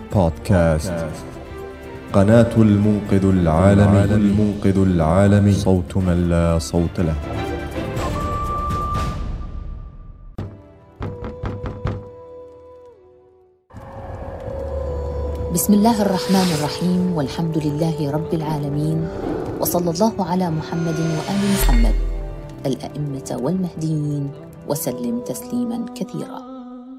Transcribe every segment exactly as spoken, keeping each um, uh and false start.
بودكاست قناة المنقذ العالمي المنقذ العالمي صوت من لا صوت له. بسم الله الرحمن الرحيم، والحمد لله رب العالمين، وصلى الله على محمد وآل محمد الأئمة والمهديين وسلم تسليما كثيرا.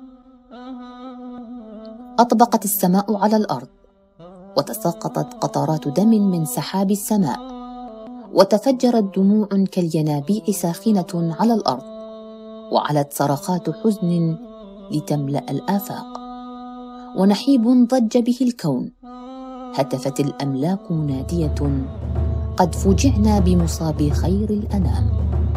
أطبقت السماء على الأرض، وتساقطت قطرات دم من سحاب السماء، وتفجرت دموع كالينابيع ساخنة على الأرض، وعلت صرخات حزن لتملأ الآفاق، ونحيب ضج به الكون. هتفت الأملاك منادية: قد فوجعنا بمصاب خير الأنام.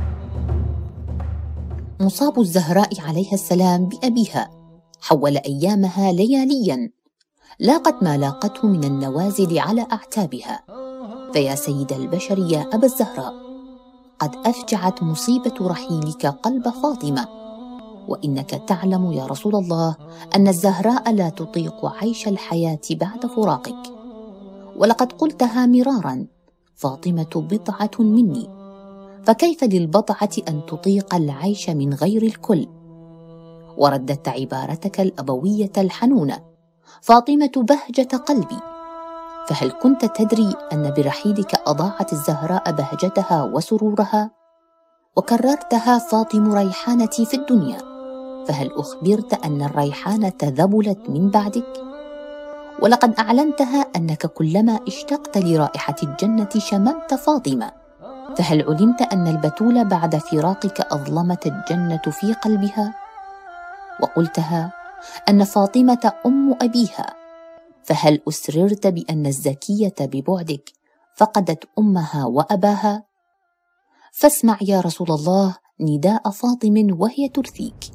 مصاب الزهراء عليها السلام بأبيها حول أيامها لياليا، لاقت ما لاقته من النوازل على أعتابها. فيا سيد البشر يا أبا الزهراء، قد أفجعت مصيبة رحيلك قلب فاطمة، وإنك تعلم يا رسول الله أن الزهراء لا تطيق عيش الحياة بعد فراقك. ولقد قلتها مرارا: فاطمة بضعة مني، فكيف للبضعة أن تطيق العيش من غير الكل؟ ورددت عبارتك الأبوية الحنونة: فاطمة بهجة قلبي. فهل كنت تدري أن برحيلك أضاعت الزهراء بهجتها وسرورها؟ وكررتها: فاطم ريحانتي في الدنيا. فهل أخبرت أن الريحانة ذبلت من بعدك؟ ولقد أعلنتها أنك كلما اشتقت لرائحة الجنة شممت فاطمة. فهل علمت أن البتول بعد فراقك أظلمت الجنة في قلبها؟ وقلتها أن فاطمة أم أبيها. فهل أسررت بأن الزكية ببعدك فقدت أمها وأباها؟ فاسمع يا رسول الله نداء فاطم وهي ترثيك: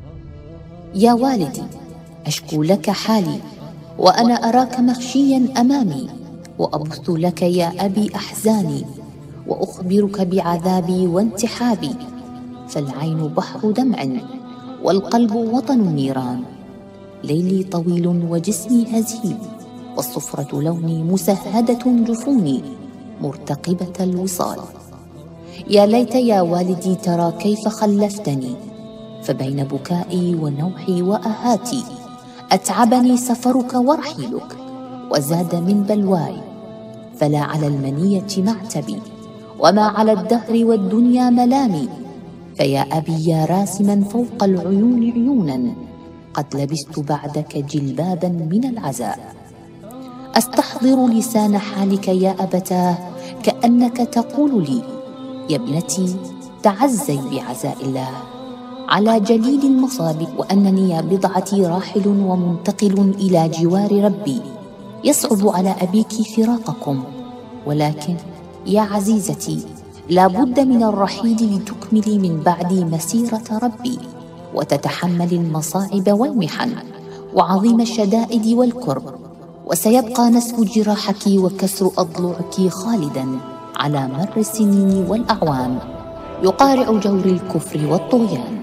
يا والدي، أشكو لك حالي، وأنا أراك مغشيا أمامي، وأبث لك يا أبي أحزاني، وأخبرك بعذابي وانتحابي. فالعين بحر دمع، والقلب وطن النيران. ليلي طويل وجسمي هزيل، والصفرة لوني مسهدة جفوني، مرتقبة الوصال. يا ليت يا والدي ترى كيف خلفتني، فبين بكائي ونوحي وآهاتي أتعبني سفرك ورحيلك، وزاد من بلواي. فلا على المنية معتبي، وما على الدهر والدنيا ملامي. فيا أبي يا راسما فوق العيون عيونا، قد لبست بعدك جلبابا من العزاء. أستحضر لسان حالك يا أبتاه، كأنك تقول لي: يا ابنتي تعزي بعزاء الله على جليل المصاب، وأنني يا بضعتي راحل ومنتقل إلى جوار ربي. يصعب على أبيك فراقكم، ولكن يا عزيزتي لا بد من الرحيل لتكملي من بعدي مسيرة ربي، وتتحمل المصاعب والمحن وعظيم الشدائد والكرب. وسيبقى نسف جراحك وكسر أضلعك خالدا على مر السنين والأعوام، يقارع جور الكفر والطغيان.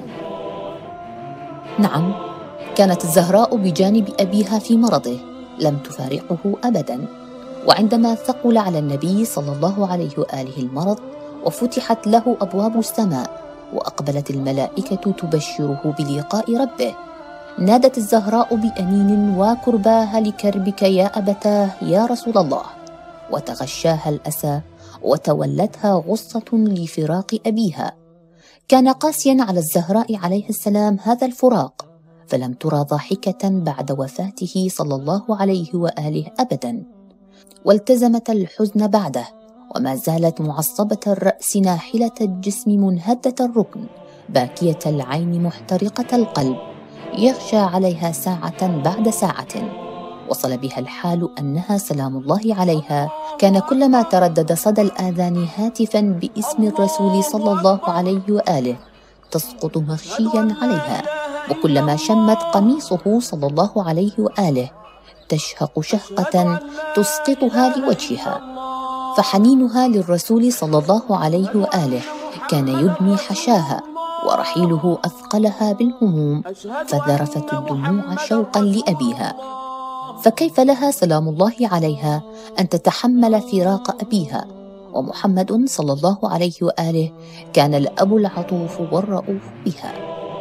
نعم، كانت الزهراء بجانب أبيها في مرضه، لم تفارقه أبدا. وعندما ثقل على النبي صلى الله عليه وآله المرض، وفتحت له أبواب السماء، وأقبلت الملائكة تبشره بلقاء ربه، نادت الزهراء بأنين: وكرباها لكربك يا أبتاه يا رسول الله. وتغشاها الأسى، وتولتها غصة لفراق أبيها. كان قاسيا على الزهراء عليه السلام هذا الفراق، فلم ترى ضاحكة بعد وفاته صلى الله عليه وآله أبدا، والتزمت الحزن بعده، وما زالت معصبة الرأس ناحلة الجسم منهدة الركن، باكية العين محترقة القلب، يغشى عليها ساعة بعد ساعة. وصل بها الحال أنها سلام الله عليها كان كلما تردد صدى الآذان هاتفا باسم الرسول صلى الله عليه وآله تسقط مغشيا عليها، وكلما شمت قميصه صلى الله عليه وآله تشهق شهقة تسقطها لوجهها. فحنينها للرسول صلى الله عليه وآله كان يدمي حشاها، ورحيله أثقلها بالهموم، فذرفت الدموع شوقا لأبيها. فكيف لها سلام الله عليها أن تتحمل فراق أبيها؟ ومحمد صلى الله عليه وآله كان الأب العطوف والرؤوف بها.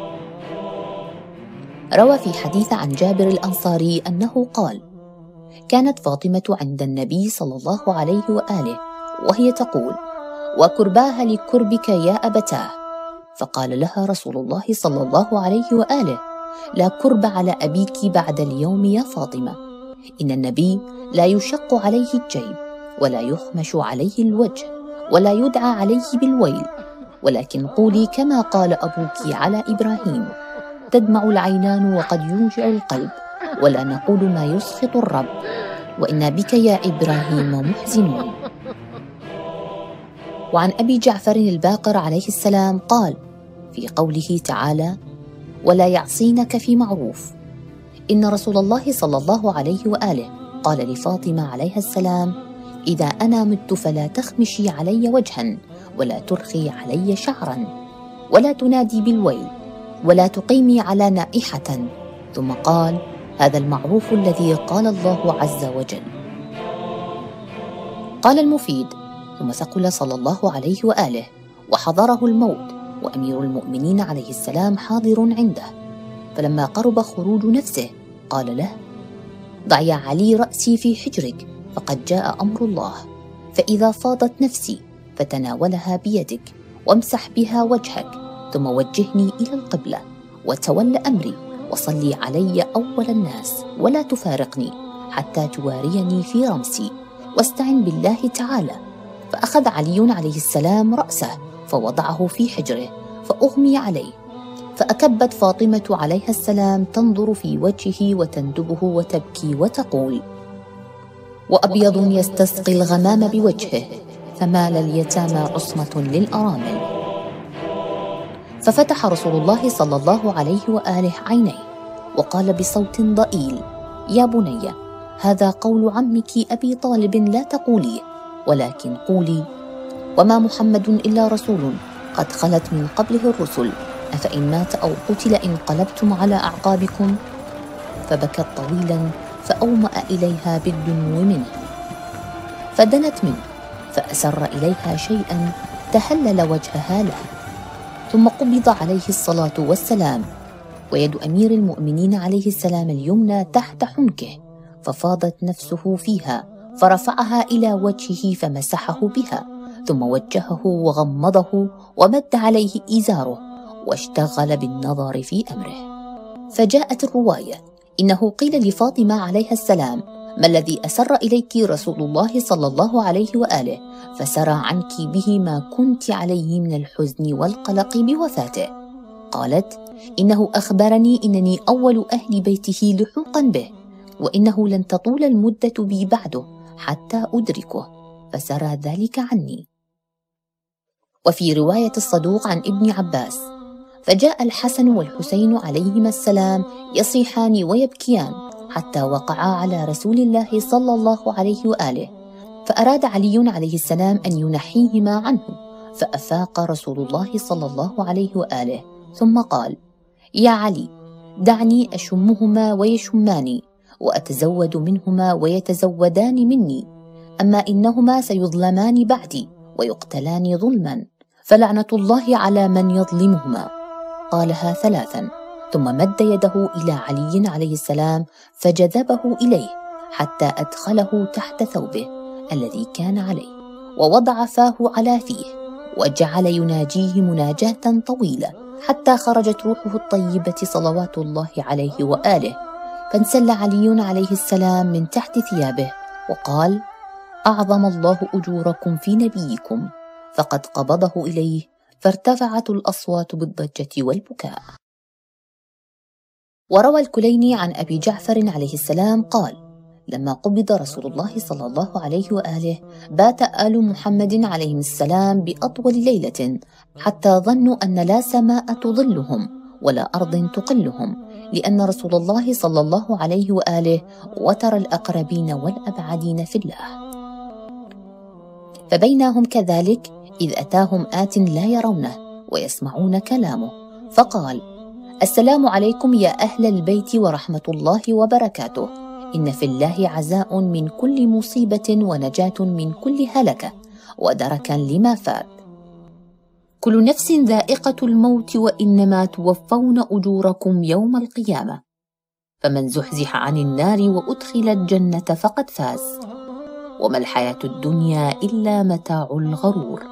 روى في حديث عن جابر الأنصاري أنه قال: كانت فاطمة عند النبي صلى الله عليه وآله وهي تقول: وكرباها لكربك يا أبتاه. فقال لها رسول الله صلى الله عليه وآله: لا كرب على أبيك بعد اليوم يا فاطمة، إن النبي لا يشق عليه الجيب ولا يخمش عليه الوجه ولا يدعى عليه بالويل، ولكن قولي كما قال أبوك على إبراهيم: تدمع العينان وقد يوجع القلب، ولا نقول ما يسخط الرب، وإنا بك يا إبراهيم محزنون. وعن أبي جعفر الباقر عليه السلام قال في قوله تعالى: ولا يعصينك في معروف، إن رسول الله صلى الله عليه وآله قال لفاطمة عليها السلام: إذا أنا مت فلا تخمشي علي وجها، ولا ترخي علي شعرا، ولا تنادي بالويل، ولا تقيمي على نائحة. ثم قال: هذا المعروف الذي قال الله عز وجل. قال المفيد: ثم ثقل صلى الله عليه وآله وحضره الموت، وأمير المؤمنين عليه السلام حاضر عنده، فلما قرب خروج نفسه قال له: ضع يا علي رأسي في حجرك، فقد جاء أمر الله، فإذا فاضت نفسي فتناولها بيدك وامسح بها وجهك، ثم وجهني إلى القبلة وتول أمري، وصلي علي أول الناس، ولا تفارقني حتى تواريني في رمسي، واستعن بالله تعالى. فأخذ علي عليه السلام رأسه فوضعه في حجره فأغمي عليه، فأكبت فاطمة عليها السلام تنظر في وجهه وتندبه وتبكي وتقول: وأبيض يستسقي الغمام بوجهه، فمال اليتامى عصمة للأرامل. ففتح رسول الله صلى الله عليه وآله عينيه وقال بصوت ضئيل: يا بني، هذا قول عمك أبي طالب لا تقوليه، ولكن قولي: وما محمد إلا رسول قد خلت من قبله الرسل، أفإن مات أو قتل انقلبتم على أعقابكم؟ فبكت طويلا فأومأ إليها بالدنو منه، فدنت منه فأسر إليها شيئا تهلل وجهها له، ثم قبض عليه الصلاة والسلام، ويد أمير المؤمنين عليه السلام اليمنى تحت حنكه، ففاضت نفسه فيها، فرفعها إلى وجهه فمسحه بها، ثم وجهه وغمضه ومد عليه إزاره، واشتغل بالنظر في أمره. فجاءت الرواية: إنه قيل لفاطمة عليها السلام: ما الذي أسر إليك رسول الله صلى الله عليه وآله فسرى عنك به ما كنت عليه من الحزن والقلق بوفاته؟ قالت: إنه أخبرني إنني أول أهل بيته لحوقا به، وإنه لن تطول المدة بي بعده حتى أدركه، فسرى ذلك عني. وفي رواية الصدوق عن ابن عباس: فجاء الحسن والحسين عليهما السلام يصيحان ويبكيان حتى وقعا على رسول الله صلى الله عليه وآله، فأراد علي عليه السلام أن ينحيهما عنه، فأفاق رسول الله صلى الله عليه وآله، ثم قال: يا علي، دعني أشمهما ويشماني، وأتزود منهما ويتزودان مني، أما إنهما سيظلمان بعدي ويقتلان ظلما، فلعنة الله على من يظلمهما. قالها ثلاثا، ثم مد يده إلى علي عليه السلام فجذبه إليه حتى أدخله تحت ثوبه الذي كان عليه، ووضع فاه على فيه، وجعل يناجيه مناجاة طويلة حتى خرجت روحه الطيبة صلوات الله عليه وآله، فانسل علي عليه السلام من تحت ثيابه وقال: أعظم الله أجوركم في نبيكم، فقد قبضه إليه، فارتفعت الأصوات بالضجة والبكاء. وروى الكليني عن أبي جعفر عليه السلام قال: لما قبض رسول الله صلى الله عليه وآله بات آل محمد عليهم السلام بأطول ليلة، حتى ظنوا أن لا سماء تظلهم ولا أرض تقلهم، لأن رسول الله صلى الله عليه وآله وتر الأقربين والأبعدين في الله. فبينهم كذلك إذ أتاهم آت لا يرونه ويسمعون كلامه، فقال: السلام عليكم يا أهل البيت ورحمة الله وبركاته، إن في الله عزاء من كل مصيبة ونجاة من كل هلكة ودركا لما فات. كل نفس ذائقة الموت وإنما توفون أجوركم يوم القيامة، فمن زحزح عن النار وأدخل الجنة فقد فاز، وما الحياة الدنيا إلا متاع الغرور.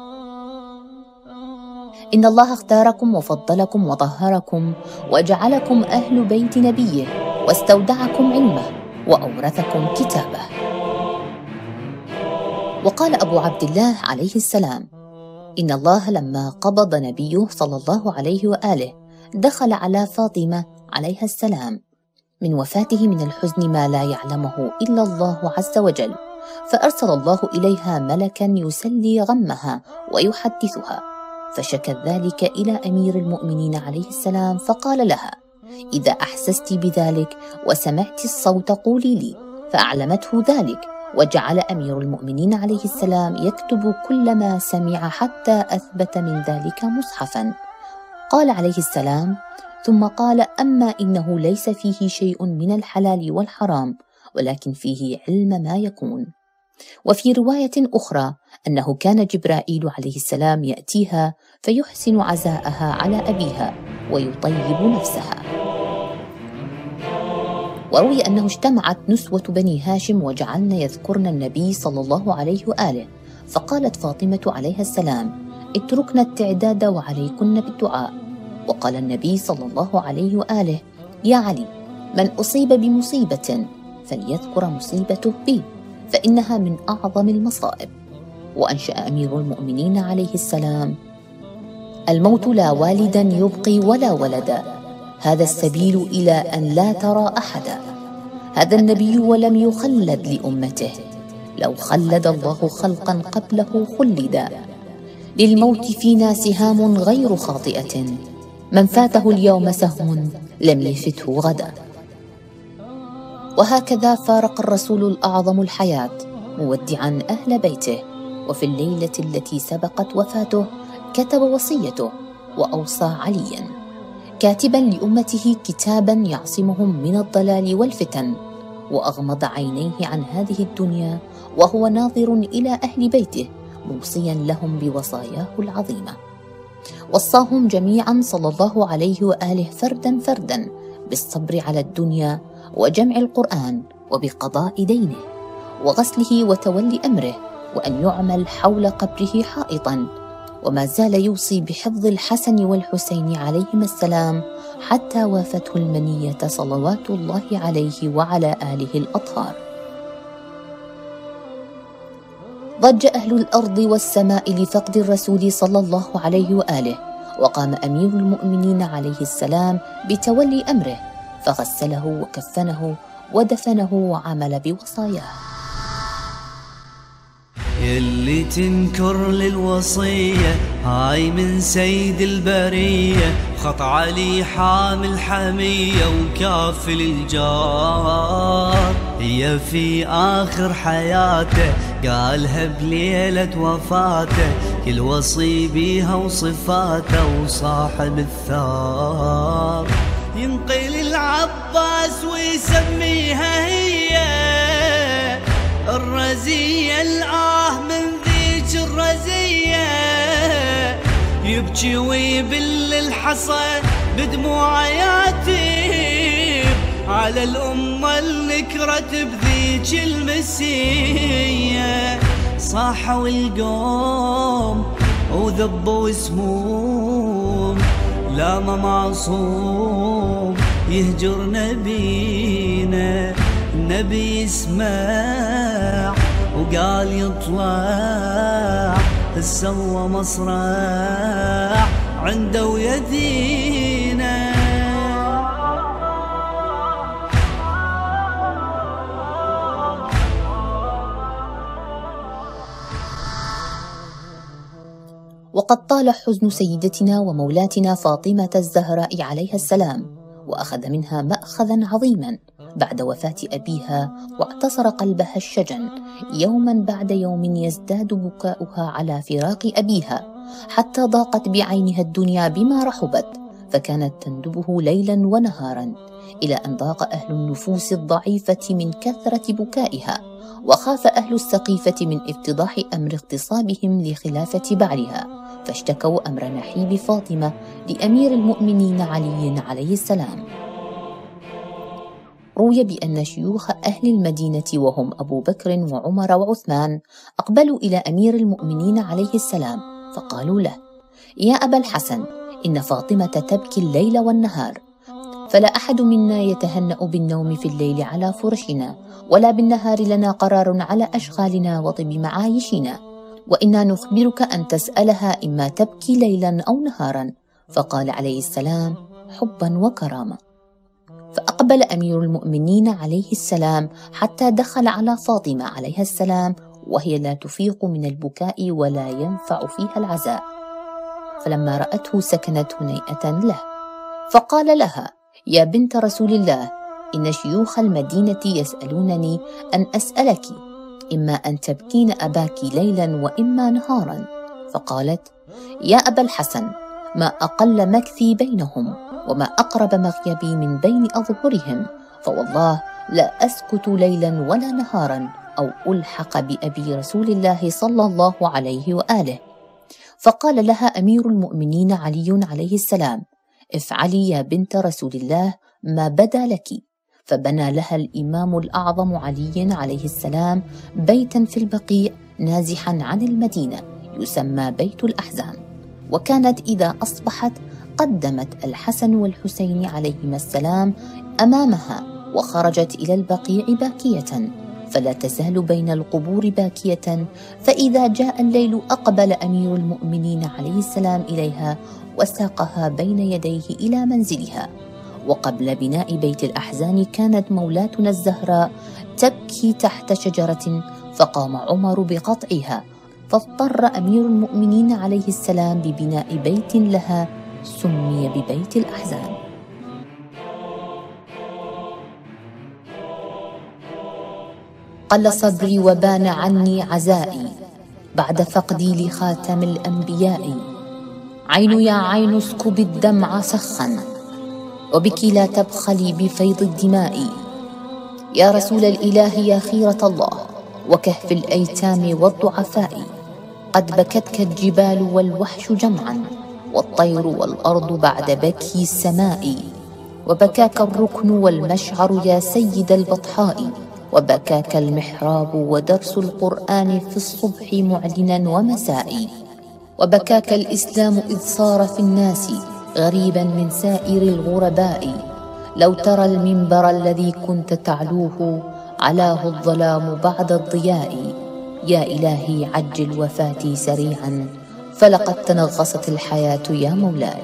إن الله اختاركم وفضلكم وطهركم وجعلكم أهل بيت نبيه واستودعكم علمه وأورثكم كتابه. وقال أبو عبد الله عليه السلام: إن الله لما قبض نبيه صلى الله عليه وآله دخل على فاطمة عليها السلام من وفاته من الحزن ما لا يعلمه إلا الله عز وجل، فأرسل الله إليها ملكا يسلي غمها ويحدثها، فشكت ذلك إلى أمير المؤمنين عليه السلام فقال لها: إذا أحسست بذلك وسمعت الصوت قولي لي، فأعلمته ذلك، وجعل أمير المؤمنين عليه السلام يكتب كل ما سمع حتى أثبت من ذلك مصحفا. قال عليه السلام: ثم قال: أما إنه ليس فيه شيء من الحلال والحرام، ولكن فيه علم ما يكون. وفي رواية أخرى أنه كان جبرائيل عليه السلام يأتيها فيحسن عزاءها على أبيها ويطيب نفسها. وروي أنه اجتمعت نسوة بني هاشم وجعلن يذكرن النبي صلى الله عليه وآله، فقالت فاطمة عليها السلام: اتركن التعداد وعليكن بالدعاء. وقال النبي صلى الله عليه وآله: يا علي، من أصيب بمصيبة فليذكر مصيبته بي، فإنها من أعظم المصائب. وأنشأ أمير المؤمنين عليه السلام: الموت لا والدا يبقي ولا ولدا، هذا السبيل إلى أن لا ترى أحدا، هذا النبي ولم يخلد لأمته، لو خلد الله خلقا قبله خلدا، للموت فينا سهام غير خاطئة، من فاته اليوم سهم لم يفته غدا. وهكذا فارق الرسول الأعظم الحياة مودعا أهل بيته، وفي الليلة التي سبقت وفاته كتب وصيته وأوصى عليا، كاتبا لأمته كتابا يعصمهم من الضلال والفتن، وأغمض عينيه عن هذه الدنيا وهو ناظر إلى أهل بيته موصيا لهم بوصاياه العظيمة. وصاهم جميعا صلى الله عليه وآله فردا فردا بالصبر على الدنيا وجمع القرآن وبقضاء دينه وغسله وتولي أمره، وأن يعمل حول قبره حائطا، وما زال يوصي بحفظ الحسن والحسين عليهما السلام حتى وافته المنية صلوات الله عليه وعلى آله الأطهار. ضج أهل الأرض والسماء لفقد الرسول صلى الله عليه وآله، وقام أمير المؤمنين عليه السلام بتولي أمره، فغسله وكفنه ودفنه وعمل بوصاياه. يلي تنكر للوصية هاي من سيد البرية، خط علي حامل حمية وكافل الجار، هي في آخر حياته قالها بليلة وفاته، كل وصي بيها وصفاته وصاحب الثار، ينقل العباس ويسميها هي الرزية، الآه من ذيك الرزية، يبكي ويبل الحصى بدموع يتيم على الأمة النكرت بذيك المسية، صاحوا القوم وذبوا سموم، لا ما معصوم يهجر نبينا، النبي يسمع وقال يطلع، سوى مصرع عنده ويدينا. وقد طال حزن سيدتنا ومولاتنا فاطمة الزهراء عليها السلام، وأخذ منها مأخذا عظيما بعد وفاة أبيها، واعتصر قلبها الشجن يوما بعد يوم يزداد بكاؤها على فراق أبيها، حتى ضاقت بعينها الدنيا بما رحبت، فكانت تندبه ليلا ونهارا، إلى أن ضاق أهل النفوس الضعيفة من كثرة بكائها، وخاف أهل السقيفة من افتضاح أمر اغتصابهم لخلافة بعلها، فاشتكوا أمر نحيب فاطمة لأمير المؤمنين علي عليه السلام. روي بأن شيوخ أهل المدينة وهم أبو بكر وعمر وعثمان أقبلوا إلى أمير المؤمنين عليه السلام فقالوا له: يا أبا الحسن، إن فاطمة تبكي الليل والنهار، فلا أحد منا يتهنأ بالنوم في الليل على فرشنا، ولا بالنهار لنا قرار على أشغالنا وطب معايشنا، وإنا نخبرك أن تسألها إما تبكي ليلا أو نهارا. فقال عليه السلام: حبا وكرامة. فأقبل أمير المؤمنين عليه السلام حتى دخل على فاطمة عليها السلام وهي لا تفيق من البكاء ولا ينفع فيها العزاء، فلما رأته سكنت هنيئة له، فقال لها: يا بنت رسول الله، إن شيوخ المدينة يسألونني أن أسألك إما أن تبكين أباك ليلا وإما نهارا. فقالت: يا أبا الحسن، ما أقل مكثي بينهم وما أقرب مغيبي من بين أظهرهم، فوالله لا أسكت ليلا ولا نهارا أو ألحق بأبي رسول الله صلى الله عليه وآله. فقال لها أمير المؤمنين علي عليه السلام: افعلي يا بنت رسول الله ما بدا لك. فبنى لها الإمام الأعظم علي عليه السلام بيتا في البقيع نازحا عن المدينة يسمى بيت الأحزان، وكانت إذا أصبحت قدمت الحسن والحسين عليهما السلام أمامها وخرجت إلى البقيع باكية، فلا تزال بين القبور باكية، فإذا جاء الليل أقبل أمير المؤمنين عليه السلام إليها وساقها بين يديه إلى منزلها. وقبل بناء بيت الأحزان كانت مولاتنا الزهراء تبكي تحت شجرة، فقام عمر بقطعها، فاضطر أمير المؤمنين عليه السلام ببناء بيت لها سمي ببيت الأحزان. قل صبري وبان عني عزائي بعد فقدي لخاتم الأنبياء، عين يا عين اسكب الدمع سخا وبك لا تبخلي بفيض الدماء، يا رسول الإله يا خيرة الله وكهف الأيتام والضعفاء، قد بكتك الجبال والوحش جمعا والطير والأرض بعد بكي السماء، وبكاك الركن والمشعر يا سيد البطحاء، وبكاك المحراب ودرس القرآن في الصبح معلنا ومساء، وبكاك الإسلام إذ صار في الناس غريبا من سائر الغرباء، لو ترى المنبر الذي كنت تعلوه علاه الظلام بعد الضياء، يا إلهي عجل وفاتي سريعا فلقد تنغصت الحياة يا مولاي.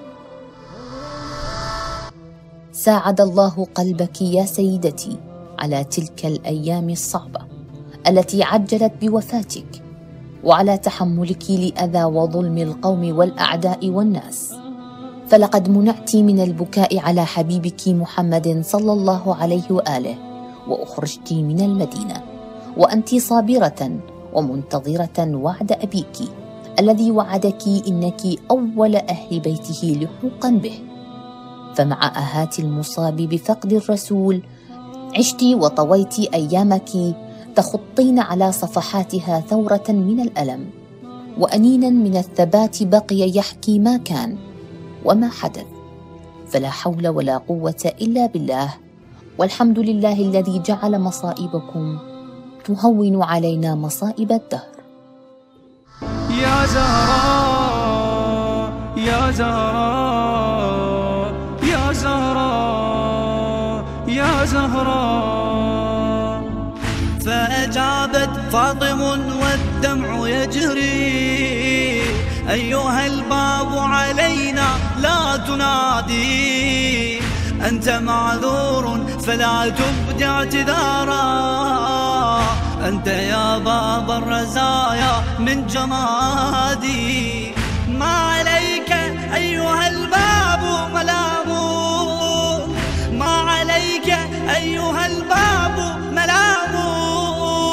ساعد الله قلبك يا سيدتي على تلك الأيام الصعبة التي عجلت بوفاتك، وعلى تحملك لأذى وظلم القوم والأعداء والناس، فلقد منعت من البكاء على حبيبك محمد صلى الله عليه وآله، وأخرجت من المدينة وأنت صابرة ومنتظرة وعد أبيك الذي وعدك إنك أول أهل بيته لحوقا به، فمع آهات المصاب بفقد الرسول عشت وطويت أيامك تخطين على صفحاتها ثورة من الألم، وأنينا من الثبات بقي يحكي ما كان وما حدث، فلا حول ولا قوة إلا بالله، والحمد لله الذي جعل مصائبكم تهون علينا مصائب الدهر. يا زهراء يا زهراء يا زهراء يا زهراء، فأجابت فاطم والدمع يجري، أيها الباب علينا لا تنادي، أنت معذور فلا تبدع اعتذارا، أنت يا باب الرزايا من جمادي، ما عليك أيها الباب ملام، ما عليك أيها الباب ملام،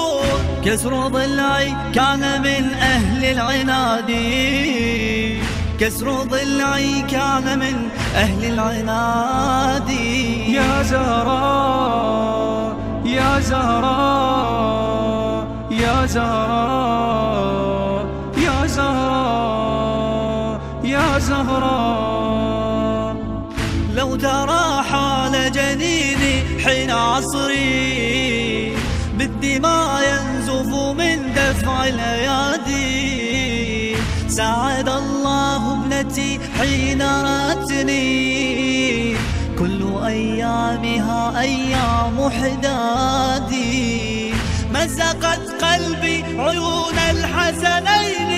كسر ضلعي كان من أهل العناد، كسر ضلعي كان من أهل العناد. يا زهراء يا زهراء يا زهراء يا زهراء يا زهراء، لو ترى حال جنيني حين عصري بالدماء ينزف من دفع الأيادي. سعد الله ابنتي حين رأتني، كل أيامها أيام حدادي. مزقت قلبي عيون الحسنين،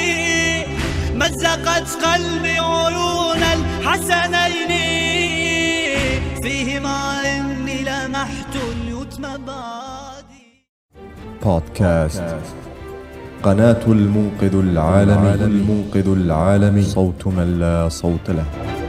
مزقت قلبي عيون الحسنين، فيهما إني لمحت اليتم بادي. بودكاست قناة المنقذ العالمي، المنقذ العالمي، صوت من لا صوت له.